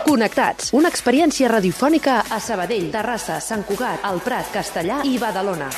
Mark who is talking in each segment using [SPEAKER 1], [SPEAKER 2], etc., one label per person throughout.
[SPEAKER 1] Connectats, una experiència radiofònica a Sabadell, Terrassa, Sant Cugat, El Prat, Castellar i Badalona.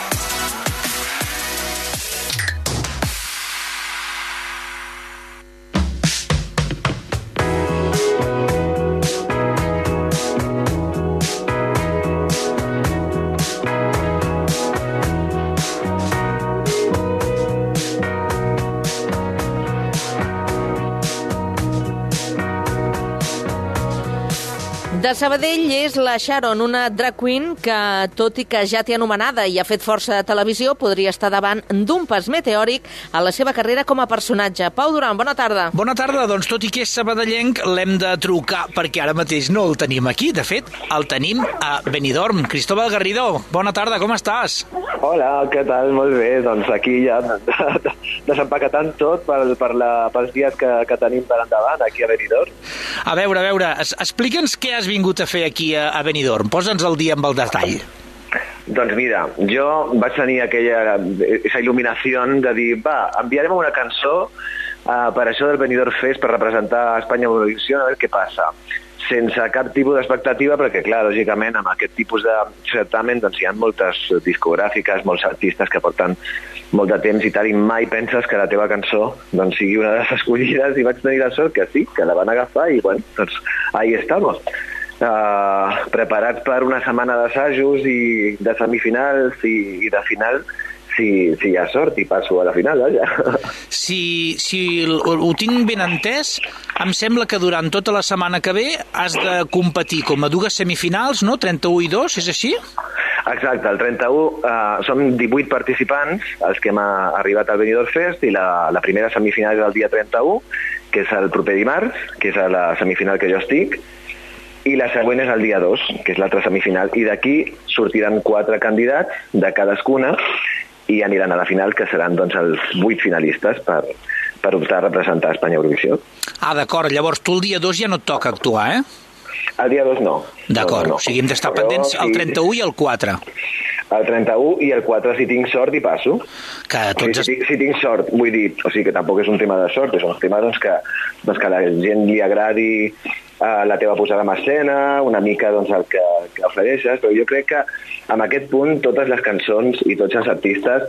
[SPEAKER 2] De Sabadell és la Sharon, una drag queen que, tot i que ja té anomenada i ha fet força de televisió, podria estar davant d'un pas meteòric a la seva carrera com a personatge. Pau Duran, bona tarda.
[SPEAKER 3] Bona tarda, doncs tot i que és sabadellenc l'hem de trucar perquè ara mateix no el tenim aquí. De fet, el tenim a Benidorm. Cristóbal Garrido, bona tarda, com estàs?
[SPEAKER 4] Hola, què tal? Molt bé, doncs aquí ja desempaquetant tot pels dies que tenim per endavant aquí a Benidorm.
[SPEAKER 3] A veure, explica'ns què has vingut a fer aquí a Benidorm. Posa'ns el dia amb el detall.
[SPEAKER 4] Doncs mira, jo vaig tenir esa il·luminació de dir, enviarem una cançó per això del Benidorm Fest, per representar Espanya a Eurovisió, a veure què passa. Sense cap tipus d'expectativa, perquè, clar, lògicament, amb aquest tipus de certamen doncs, hi ha moltes discogràfiques, molts artistes que porten molt de temps i tal, i mai penses que la teva cançó doncs, sigui una de les escollides, i vaig tenir la sort que sí, que la van agafar, i bueno, doncs ahí estamos. Preparats per una setmana d'assajos i de semifinals i de final, si hi ha sort i passo a la final, vaja.
[SPEAKER 3] Si ho tinc ben entès, em sembla que durant tota la setmana que ve has de competir com a dues semifinals, no? 31 i 2, és així?
[SPEAKER 4] Exacte, el 31 som 18 participants els que hem arribat al Benidorm Fest, i la primera semifinal és el dia 31, que és el proper dimarts, que és la semifinal que jo estic, i la següent és el dia 2, que és l'altra semifinal, i d'aquí sortiran 4 candidats de cadascuna i aniran a la final, que seran doncs, els 8 finalistes per optar a representar Espanya a Eurovisió.
[SPEAKER 3] D'acord, llavors tu el dia 2 ja no et toca actuar, eh?
[SPEAKER 4] El dia 2 no.
[SPEAKER 3] D'acord,
[SPEAKER 4] no.
[SPEAKER 3] O sigui, hem d'estar pendents el 31 i el 4.
[SPEAKER 4] El 31 i el 4, si tinc sort, hi passo. Si tinc sort, vull dir, o sigui que tampoc és un tema de sort, és un tema doncs, que a la gent li agradi la teva posada en escena, una mica doncs, el que ofereixes, però jo crec que en aquest punt totes les cançons i tots els artistes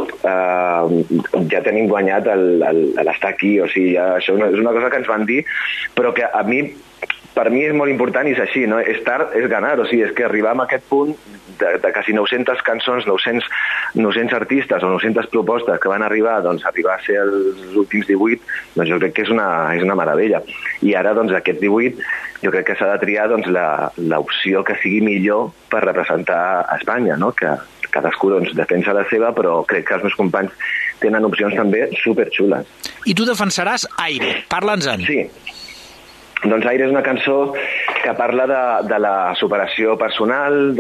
[SPEAKER 4] ja tenim guanyat l'estar aquí, o sigui, això és una cosa que ens van dir, però que per mi és molt important i és així, no? Estar és ganar, o sigui, és que arribar a aquest punt de quasi 900 cançons, 900 artistes o 900 propostes que van arribar a ser els últims 18, doncs jo crec que és una meravella. I ara, doncs, aquest 18, jo crec que s'ha de triar doncs, l'opció que sigui millor per representar a Espanya, no? Que cadascú doncs, defensa la seva, però crec que els meus companys tenen opcions també superxules.
[SPEAKER 3] I tu defensaràs Aire, parla'ns-en.
[SPEAKER 4] Sí. Doncs Aire és una cançó que parla de la superació personal,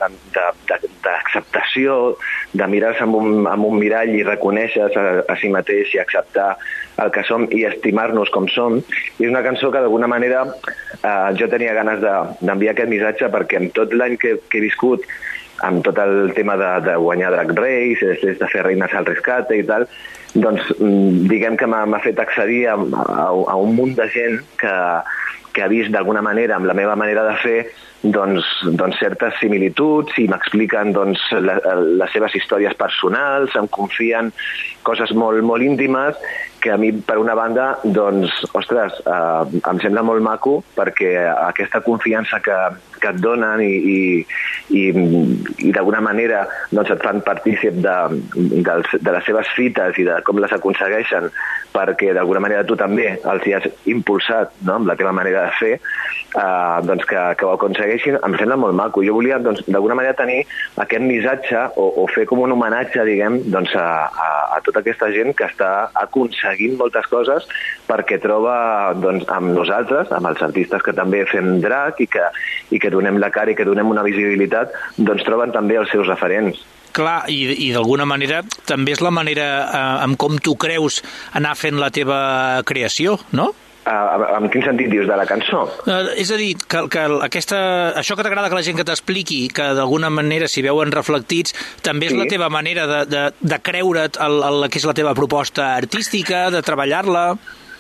[SPEAKER 4] d'acceptació, de mirar-se amb un mirall i reconèixer-se a si mateix i acceptar el que som i estimar-nos com som. I és una cançó que d'alguna manera jo tenia ganes d'enviar aquest missatge, perquè en tot l'any que he viscut, amb tot el tema de guanyar Drag Race, de fer Reines al Rescate i tal, doncs diguem que m'ha fet accedir a un munt de gent que ha vist d'alguna manera, amb la meva manera de fer, doncs certes similituds i m'expliquen doncs, les seves històries personals, em confien coses molt, molt íntimes, que a mi, per una banda, doncs, ostres, em sembla molt maco, perquè aquesta confiança que et donen i d'alguna manera doncs, et fan partícip de les seves fites i de com les aconsegueixen, perquè d'alguna manera tu també els hi has impulsat, no?, amb la teva manera de fer, doncs que ho aconsegueixin, em sembla molt maco. Jo volia doncs, d'alguna manera tenir aquest missatge o fer com un homenatge, diguem, doncs, a tota aquesta gent que està aconseguint moltes coses perquè troba doncs, amb nosaltres, amb els artistes que també fem drag i que donem la cara i que donem una visibilitat, doncs troben també els seus referents.
[SPEAKER 3] Clar, i d'alguna manera també és la manera amb com tu creus anar fent la teva creació, no?
[SPEAKER 4] En quin sentit dius, de la cançó?
[SPEAKER 3] És a dir, que això que t'agrada que la gent que t'expliqui, que d'alguna manera s'hi veuen reflectits, també és la teva manera de creure't el que és la teva proposta artística, de treballar-la.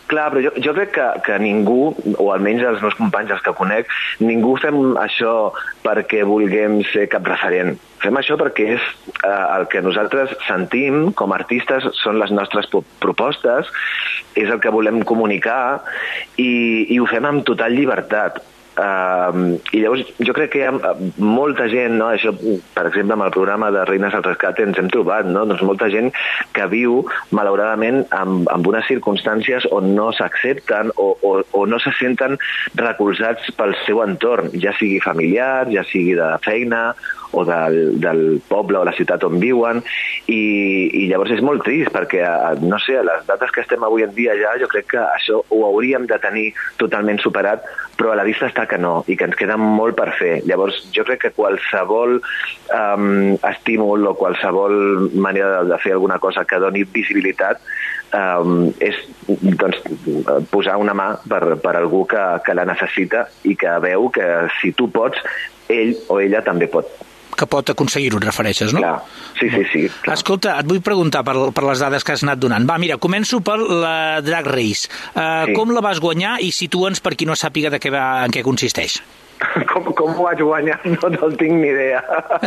[SPEAKER 4] Clar, però jo crec que ningú, o almenys els meus companys, els que conec, ningú fem això perquè vulguem ser cap referent. Fem això perquè és el que nosaltres sentim com a artistes, són les nostres propostes, és el que volem comunicar i ho fem amb total llibertat. I llavors jo crec que hi ha molta gent, no? Això, per exemple, amb el programa de Reines al Rescate ens hem trobat, no? Doncs molta gent que viu malauradament amb unes circumstàncies on no s'accepten o no se senten recolzats pel seu entorn, ja sigui familiar, ja sigui de feina o del poble o la ciutat on viuen, i llavors és molt trist perquè, no sé, a les dates que estem avui en dia ja, jo crec que això ho hauríem de tenir totalment superat, però a la vista està que no, i que ens queda molt per fer. Llavors jo crec que qualsevol estímul o qualsevol manera de fer alguna cosa que doni visibilitat és doncs, posar una mà per algú que la necessita i que veu que si tu pots, ell o ella també pot.
[SPEAKER 3] Que pot aconseguir-ho, et refereixes, no?
[SPEAKER 4] Clar, sí. Clar.
[SPEAKER 3] Escolta, et vull preguntar per les dades que has anat donant. Va, mira, començo per la Drag Race.
[SPEAKER 4] Sí.
[SPEAKER 3] Com la vas guanyar i situa'ns per qui no sàpiga en què consisteix?
[SPEAKER 4] Com ho vaig guanyar? No te'l tinc ni idea.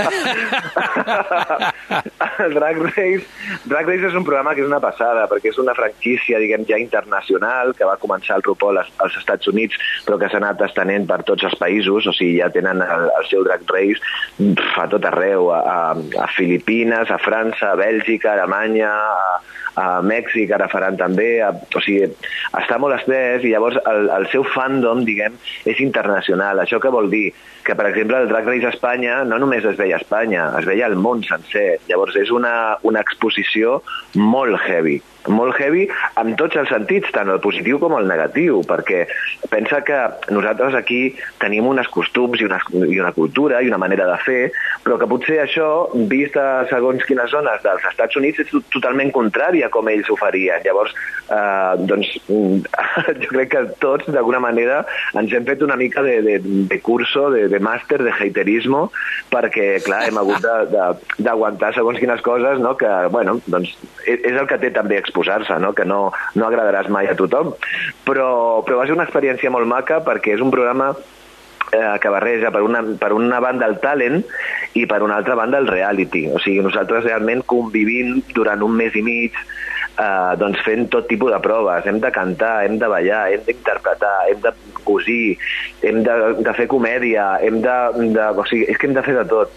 [SPEAKER 4] Drag Race és un programa que és una passada, perquè és una franquícia, diguem, ja internacional, que va començar el RuPaul als Estats Units, però que s'ha anat estenent per tots els països, o sigui, ja tenen el seu Drag Race a tot arreu, a Filipines, a França, a Bèlgica, a Alemanya, a Mèxic, ara faran també, o sigui, està molt estès i llavors el seu fandom, diguem, és internacional. Això què vol dir? Que, per exemple, el Drag Race a Espanya no només es veia a Espanya, es veia al món sencer. Llavors és una exposició molt heavy en tots els sentits, tant el positiu com el negatiu, perquè pensa que nosaltres aquí tenim uns costums i una cultura i una manera de fer, però que potser això, vist a segons quines zones dels Estats Units, és totalment contrari a com ells ho farien. Llavors, doncs, jo crec que tots, d'alguna manera, ens hem fet una mica de curso, de màster de haterismo, perquè, clar, hem hagut d'aguantar segons quines coses, no? Que, bueno, doncs, és el que té també exposar-se, no? Que no agradaràs mai a tothom, però va ser una experiència molt maca perquè és un programa que barreja per una banda el talent i per una altra banda el reality. O sigui, nosaltres realment convivint durant un mes i mig, doncs fent tot tipus de proves. Hem de cantar, hem de ballar, hem d'interpretar, hem de cosir, hem de fer comèdia, o sigui, és que hem de fer de tot.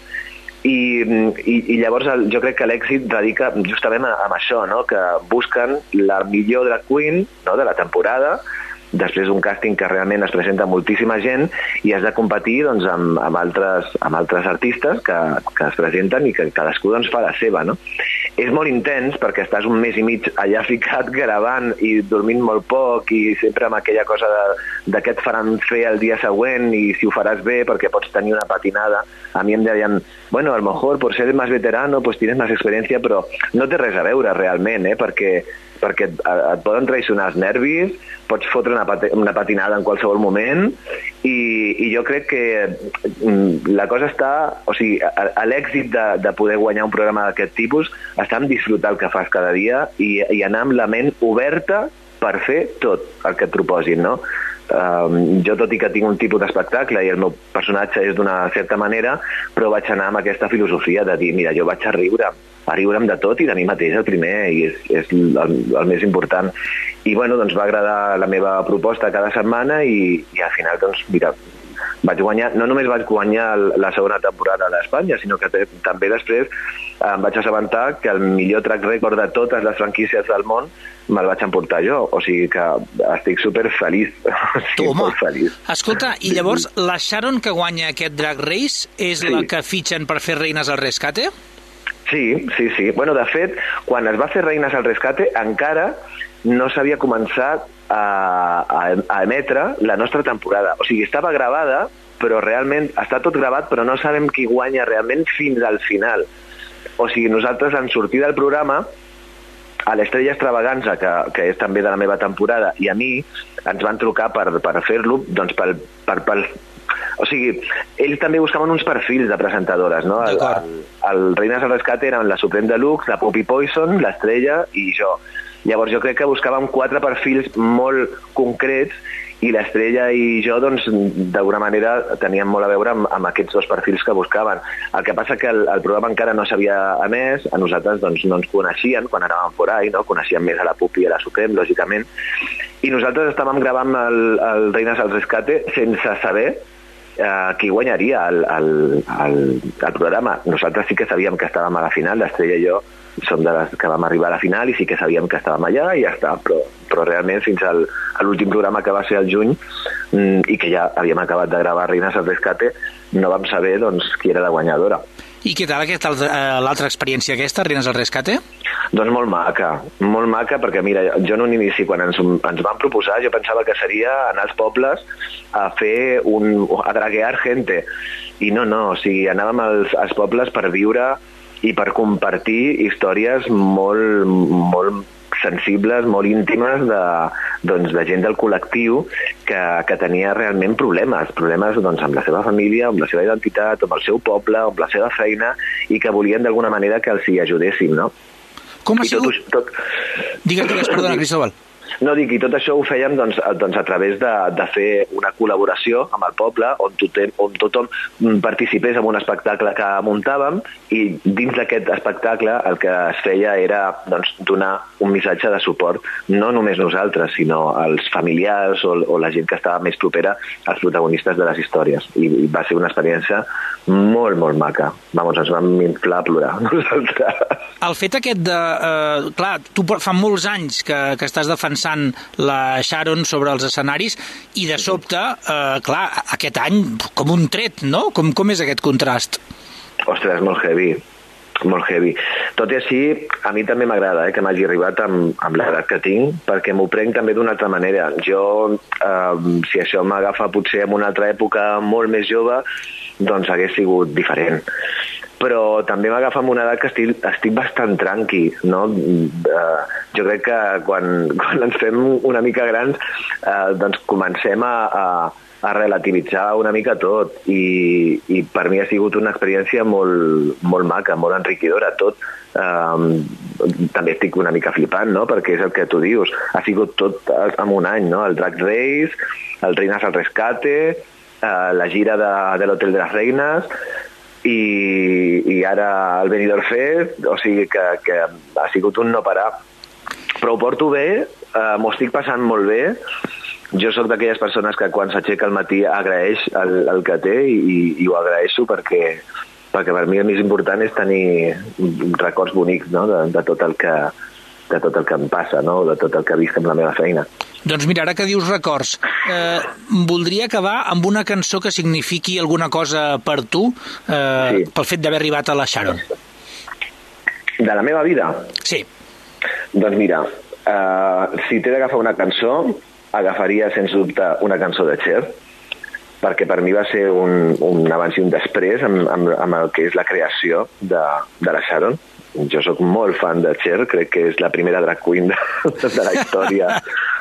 [SPEAKER 4] I llavors jo crec que l'èxit radica justament amb això, no? Que busquen la millor drag queen, no? De la temporada, després d'un càsting que realment es presenta moltíssima gent i has de competir doncs, amb altres artistes que es presenten i que cadascú doncs, fa la seva, no? És molt intens perquè estàs un mes i mig allà ficat gravant i dormint molt poc i sempre amb aquella cosa de què et faran fer el dia següent i si ho faràs bé perquè pots tenir una patinada. A mi em deien, bueno, a lo mejor por ser más veterano pues tienes más experiencia, però no té res a veure realment, perquè et poden traicionar els nervis, pots fotre una patinada en qualsevol moment i jo crec que la cosa està, o sigui, l'èxit de poder guanyar un programa d'aquest tipus està en disfrutar el que fas cada dia i anar amb la ment oberta per fer tot el que et proposin, no? Jo, tot i que tinc un tipus d'espectacle i el meu personatge és d'una certa manera, però vaig anar amb aquesta filosofia de dir, mira, jo vaig a riure'm de tot i de mi mateix el primer, i és el més important. I bueno, doncs va agradar la meva proposta cada setmana i al final, doncs, mira, vaig guanyar, no només vaig guanyar la segona temporada d'Espanya, sinó que també després em vaig assabentar que el millor track record de totes les franquícies del món me'l vaig emportar jo, o sigui que estic superfeliç.
[SPEAKER 3] Toma, escolta, i llavors la Sharon que guanya aquest Drag Race és la que fitxen per fer Reines al Rescate?
[SPEAKER 4] Sí. Bueno, de fet, quan es va fer Reines al Rescate encara no s'havia començat a emetre la nostra temporada. O sigui, estava gravada, però realment està tot gravat, però no sabem qui guanya realment fins al final. O sigui, nosaltres en sortir del programa, a l'Estrella Extravaganza, que és també de la meva temporada, i a mi ens van trucar per fer-lo, doncs o sigui, ells també buscaven uns perfils de presentadores, no? El Reines al Rescate eren la Supreme Deluxe, la Poppy Poison, l'Estrella i jo. Llavors jo crec que buscàvem 4 perfils molt concrets i l'Estrella i jo, doncs, d'alguna manera teníem molt a veure amb aquests 2 perfils que buscaven. El que passa que el programa encara no s'havia emès, a nosaltres doncs, no ens coneixien quan anàvem por ahí, no? Coneixíem més a la Pupi i a la Suprem, lògicament, i nosaltres estàvem gravant el Reines al Rescate sense saber qui guanyaria el programa. Nosaltres sí que sabíem que estàvem a la final, l'Estrella i jo som de les que vam arribar a la final i sí que sabíem que estàvem allà i ja està, però realment fins a l'últim programa que va ser al juny i que ja havíem acabat de gravar Reines al Rescate, no vam saber doncs, qui era la guanyadora.
[SPEAKER 3] I què tal l'altra experiència aquesta, Reines al Rescate?
[SPEAKER 4] Doncs molt maca, perquè mira, jo en un inici, quan ens van proposar, jo pensava que seria anar als pobles a fer a draguear gente, i no, o sigui, anàvem als pobles per viure i per compartir històries molt sensibles, molt íntimes de gent del col·lectiu que tenia realment problemes doncs, amb la seva família, amb la seva identitat, amb el seu poble, amb la seva feina, i que volien d'alguna manera que els hi ajudéssim, no?
[SPEAKER 3] Com ha sigut? Digues, perdona, Cristóbal.
[SPEAKER 4] No, dic, i tot això ho fèiem doncs, a través de fer una col·laboració amb el poble on tothom participés en un espectacle que muntàvem, i dins d'aquest espectacle el que es feia era doncs, donar un missatge de suport, no només nosaltres, sinó als familiars o la gent que estava més propera als protagonistes de les històries. I va ser una experiència molt, molt maca. Vamos, ens vam inflar a plorar nosaltres.
[SPEAKER 3] El fet aquest de... clar, tu fa molts anys que estàs defensant la Sharon sobre els escenaris i de sobte, clar, aquest any com un tret, no? Com és aquest contrast?
[SPEAKER 4] Ostres, molt heavy. Tot i així, a mi també m'agrada que m'hagi arribat amb l'edat que tinc, perquè m'ho prenc també d'una altra manera. Jo, si això m'agafa potser en una altra època molt més jove, doncs hagués sigut diferent. Però també m'agafa en una edat que estic bastant tranqui, no? Jo crec que quan ens fem una mica grans, doncs comencem a relativitzar una mica tot, i per mi ha sigut una experiència molt, molt maca, molt enriquidora tot. També estic una mica flipant, no? Perquè és el que tu dius, ha sigut tot en un any, no? El Drag Race, el Reines al Rescate, la gira de l'Hotel de les Reines, i ara el Benidorm Fest, o sigui que ha sigut un no parar. Però ho porto bé, m'ho estic passant molt bé. Jo sóc d'aquelles persones que quan s'aixeca al matí agraeix el que té, i ho agraeixo perquè per mi el més important és tenir records bonics, no? de tot el que em passa, no? De tot el que visc amb la meva feina.
[SPEAKER 3] Doncs mira, ara que dius records, voldria acabar amb una cançó que signifiqui alguna cosa per tu, sí, pel fet d'haver arribat a la Sharon.
[SPEAKER 4] De la meva vida?
[SPEAKER 3] Sí.
[SPEAKER 4] Doncs mira, si t'he d'agafar una cançó, agafaria sens dubte una cançó de Cher, perquè per mi va ser un abans i un després amb el que és la creació de la Sharon. Jo sóc molt fan de Cher, crec que és la primera drag queen de la història.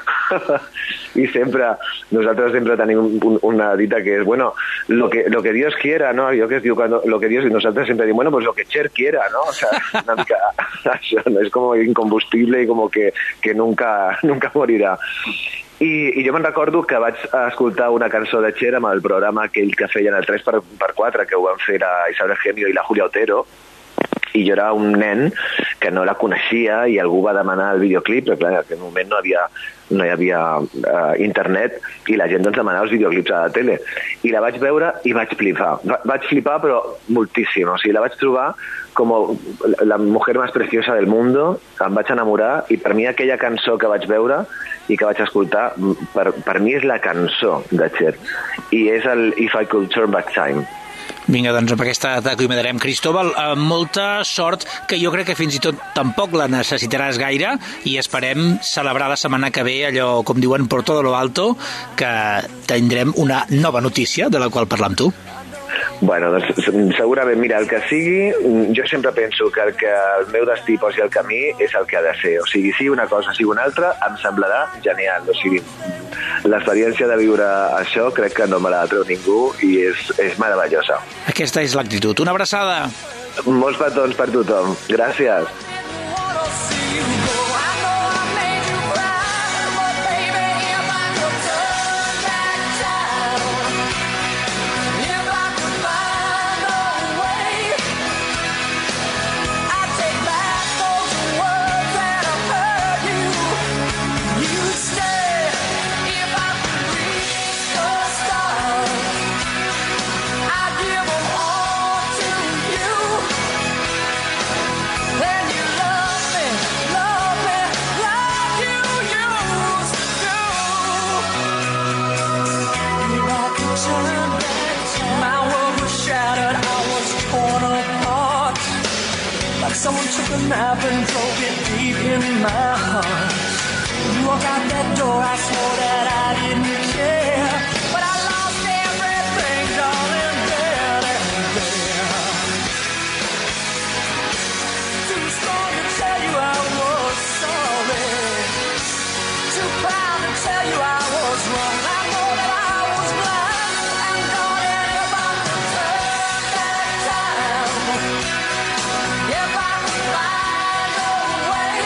[SPEAKER 4] I nosaltres sempre tenim una dita que és, bueno, lo que Dios quiera, ¿no? Allò que es diu, lo que Dios, y nosaltres sempre diem, bueno, pues lo que Cher quiera, ¿no? O sea, una mica, això no és com incombustible i com que nunca morirà. I jo me'n recordo que vaig escoltar una cançó de Cher amb el programa aquell que feien el 3x4, que ho van fer la Isabel Gemio i la Julia Otero, i jo era un nen que no la coneixia i algú va demanar el videoclip, però clar, en aquell moment no hi havia internet, i la gent doncs demanava els videoclips a la tele, i la vaig veure i vaig flipar però moltíssim, o sigui, la vaig trobar com la mujer más preciosa del mundo, em vaig enamorar, i per mi aquella cançó que vaig veure i que vaig escoltar, per mi és la cançó de Cher, i és el If I Could Turn Back Time.
[SPEAKER 3] Vinga, doncs amb aquesta t'acomiadarem, Cristóbal. Molta sort, que jo crec que fins i tot tampoc la necessitaràs gaire, i esperem celebrar la setmana que ve allò, com diuen, por todo lo alto, que tindrem una nova notícia de la qual parlar amb tu.
[SPEAKER 4] Bueno, doncs segurament, mira, el que sigui, jo sempre penso que el que el meu destí posi al camí és el que ha de ser. O sigui, sigui una cosa, sigui una altra, em semblarà genial. O sigui, l'experiència de viure això crec que no me la treu ningú i és meravellosa.
[SPEAKER 3] Aquesta és l'actitud. Una abraçada.
[SPEAKER 4] Molts petons per tothom. Gràcies.
[SPEAKER 5] Someone took a nap and drove it deep in my heart. You walk out that door, I swore that I didn't care, but I lost everything, darling, there and there. Too strong to tell you I was sorry, too proud to tell you I was wrong. I know that I was blind and don't ever turn back time. If I could find a way,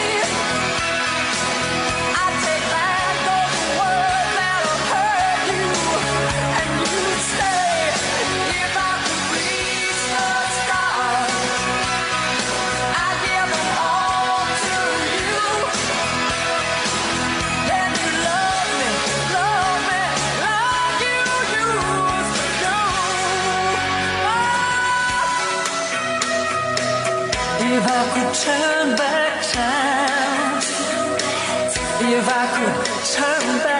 [SPEAKER 5] I'd take back those words that have hurt you, and you'd stay. If I could reach the stars, I'd give them all to you. Then you love me, like you used to do. If I could turn back time, if I could turn back